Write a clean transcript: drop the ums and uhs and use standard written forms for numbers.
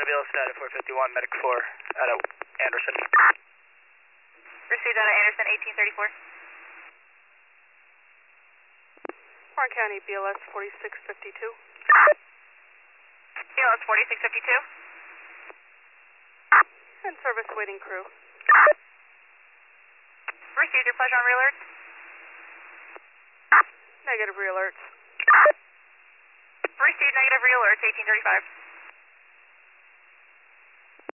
BLS status 451, medic 4 out of Anderson. Received out of Anderson, 1834. Warren County, BLS 4652. BLS 4652. And service waiting crew. Received your pleasure on re-alerts. Negative re-alerts. Received negative re-alerts, 1835.